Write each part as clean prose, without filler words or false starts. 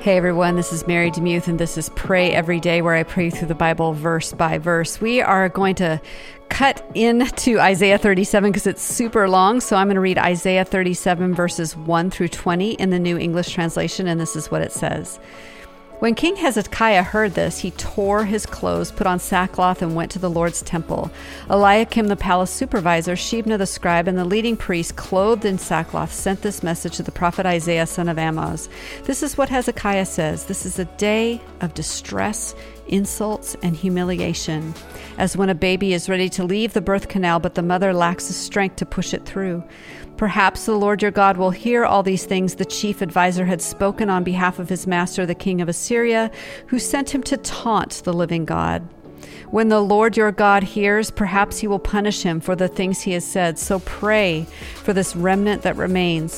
Hey everyone, this is Mary DeMuth, and this is Pray Every Day, where I pray through the Bible verse by verse. We are going to cut into Isaiah 37 because it's super long, so I'm going to read Isaiah 37 verses 1 through 20 in the New English Translation, and this is what it says. When King Hezekiah heard this, he tore his clothes, put on sackcloth, and went to the Lord's temple. Eliakim, the palace supervisor, Shebna the scribe, and the leading priest, clothed in sackcloth, sent this message to the prophet Isaiah, son of Amoz. This is what Hezekiah says. This is a day of distress, insults, and humiliation, as when a baby is ready to leave the birth canal, but the mother lacks the strength to push it through. Perhaps the Lord your God will hear all these things the chief advisor had spoken on behalf of his master, the king of Assyria, who sent him to taunt the living God. When the Lord your God hears, perhaps he will punish him for the things he has said. So pray for this remnant that remains.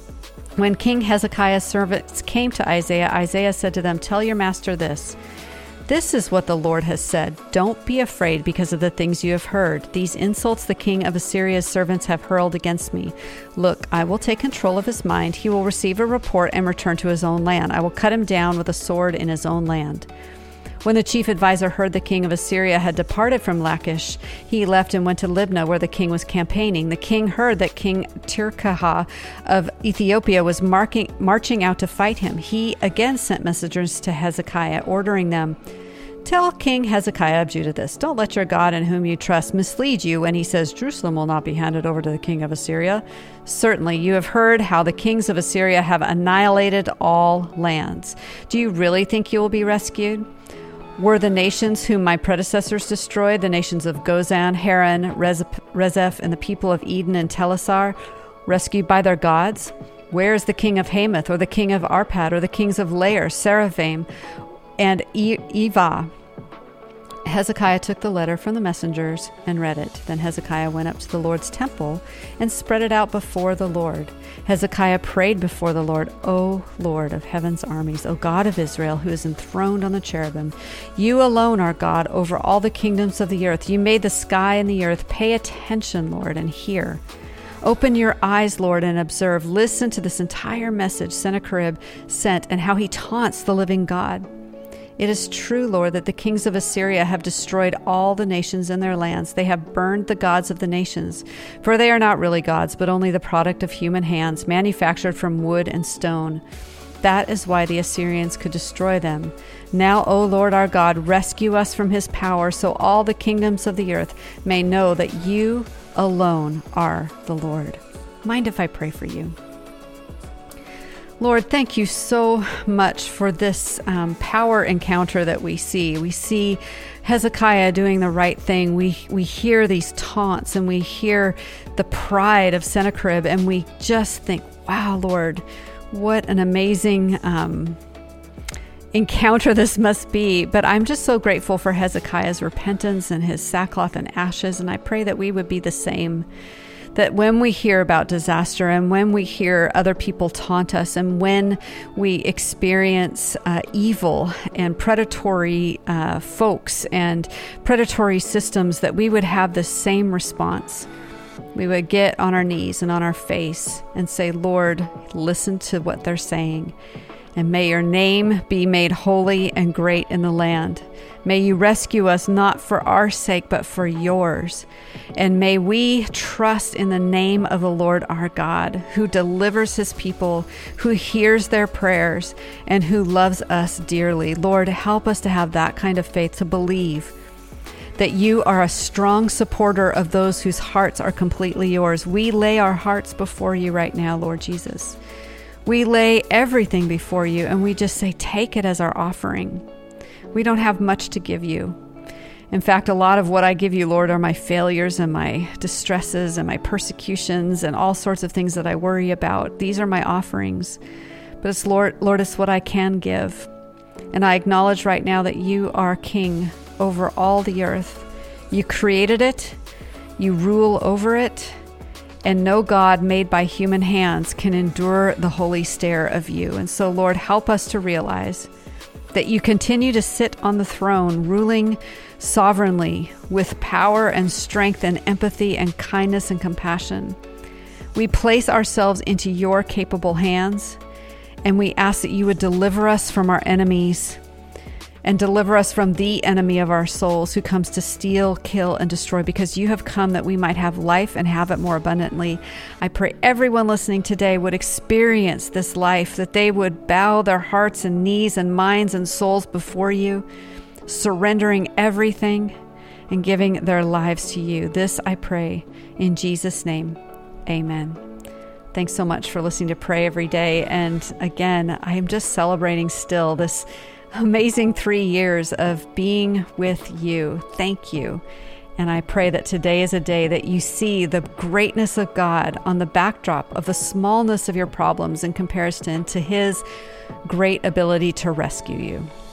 When King Hezekiah's servants came to Isaiah, Isaiah said to them, "Tell your master this. This is what the Lord has said. Don't be afraid because of the things you have heard. These insults the king of Assyria's servants have hurled against me. Look, I will take control of his mind. He will receive a report and return to his own land. I will cut him down with a sword in his own land." When the chief advisor heard the king of Assyria had departed from Lachish, he left and went to Libnah, where the king was campaigning. The king heard that King Tirhakah of Ethiopia was marching out to fight him. He again sent messengers to Hezekiah, ordering them, "Tell King Hezekiah of Judah this. Don't let your God in whom you trust mislead you when he says Jerusalem will not be handed over to the king of Assyria. Certainly you have heard how the kings of Assyria have annihilated all lands. Do you really think you will be rescued? Were the nations whom my predecessors destroyed, the nations of Gozan, Haran, Rezeph, and the people of Eden and Telassar, rescued by their gods? Where is the king of Hamath, or the king of Arpad, or the kings of Lair, Seraphim, and Eva?" Hezekiah took the letter from the messengers and read it. Then Hezekiah went up to the Lord's temple and spread it out before the Lord. Hezekiah prayed before the Lord, "O Lord of heaven's armies, O God of Israel, who is enthroned on the cherubim, you alone are God over all the kingdoms of the earth. You made the sky and the earth. Pay attention, Lord, and hear. Open your eyes, Lord, and observe. Listen to this entire message Sennacherib sent and how he taunts the living God. It is true, Lord, that the kings of Assyria have destroyed all the nations in their lands. They have burned the gods of the nations, for they are not really gods, but only the product of human hands, manufactured from wood and stone. That is why the Assyrians could destroy them. Now, O Lord our God, rescue us from his power, so all the kingdoms of the earth may know that you alone are the Lord." Mind if I pray for you? Lord, thank you so much for this power encounter that we see. We see Hezekiah doing the right thing. We hear these taunts, and we hear the pride of Sennacherib, and we just think, wow, Lord, what an amazing encounter this must be. But I'm just so grateful for Hezekiah's repentance and his sackcloth and ashes, and I pray that we would be the same. That when we hear about disaster, and when we hear other people taunt us, and when we experience evil and predatory folks and predatory systems, that we would have the same response. We would get on our knees and on our face and say, "Lord, listen to what they're saying. And may your name be made holy and great in the land. May you rescue us not for our sake, but for yours. And may we trust in the name of the Lord our God, who delivers his people, who hears their prayers, and who loves us dearly. Lord, help us to have that kind of faith, to believe that you are a strong supporter of those whose hearts are completely yours. We lay our hearts before you right now, Lord Jesus. We lay everything before you, and we just say, take it as our offering. We don't have much to give you. In fact, a lot of what I give you, Lord, are my failures and my distresses and my persecutions and all sorts of things that I worry about. These are my offerings. But it's Lord, it's what I can give. And I acknowledge right now that you are King over all the earth. You created it. You rule over it. And no God made by human hands can endure the holy stare of you. And so, Lord, help us to realize that you continue to sit on the throne, ruling sovereignly with power and strength and empathy and kindness and compassion. We place ourselves into your capable hands, And we ask that you would deliver us from our enemies and deliver us from the enemy of our souls who comes to steal, kill, and destroy, because you have come that we might have life and have it more abundantly. I pray everyone listening today would experience this life, that they would bow their hearts and knees and minds and souls before you, surrendering everything and giving their lives to you. This I pray in Jesus' name. Amen. Thanks so much for listening to Pray Every Day. And again, I am just celebrating still this amazing 3 years of being with you. Thank you. And I pray that today is a day that you see the greatness of God on the backdrop of the smallness of your problems in comparison to His great ability to rescue you.